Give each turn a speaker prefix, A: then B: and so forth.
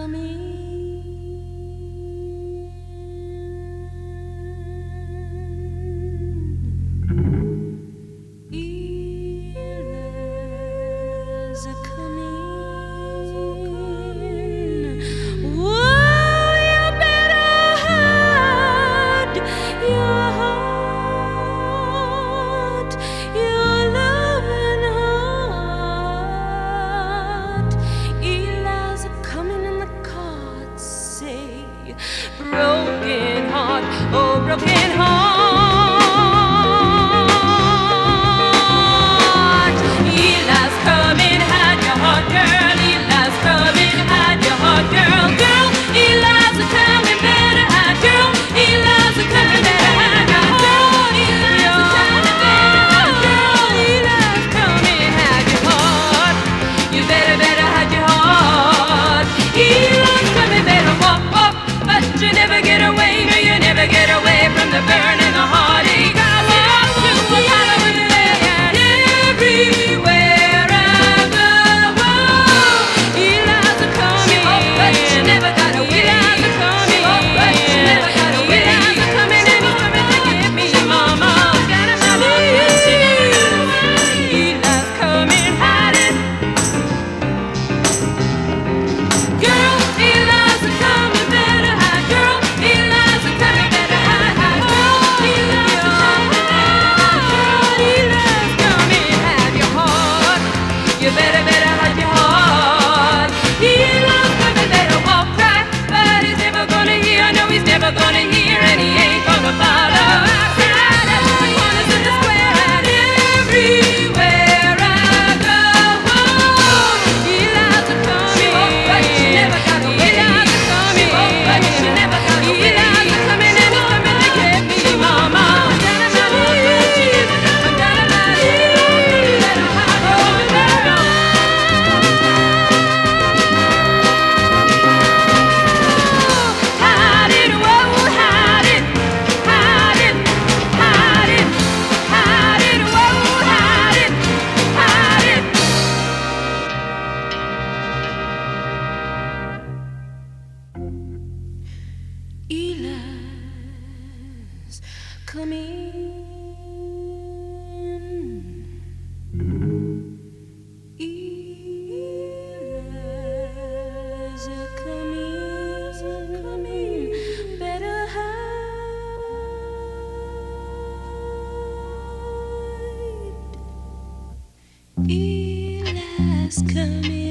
A: Broken heart, oh broken heart. Eli's coming, hide your heart, girl. Eli's coming, hide your heart, girl. Girl, Eli's coming, better hide, girl. Eli's coming, better hide your heart. Eli's coming, better hide, girl. Eli's coming, hide your heart. You better hide your heart. Eli's coming, better walk, walk. But you never get away, no, you never get away from the burn and the heartache. I want to follow with it everywhere I go. Eli's coming, but you never got away. Eli's coming, but you never got away. Eli's coming and he's coming to get me, mama. Eli's coming, hide it. Girl, Eli's coming, better hide. Girl, Eli's coming, better hide. Girl, Eli's coming, better hide. Eli's coming, hide your heart. You better hide your heart. Eli's coming, better walk right, but he's never gonna hear. No, he's never gonna hear, and he ain't gonna follow. Right at the corners of the square and everywhere I go. Eli's coming, but you never got away. Eli's coming, but you never got away. Eli's coming and he's coming to get me, mama. I'm down about it. Better hide your girl. Hide it, whoa, hide it, hide it, hide it, hide it, whoa, hide it, hide it. Eli's coming. Eli's coming. Better hide. Eli's coming.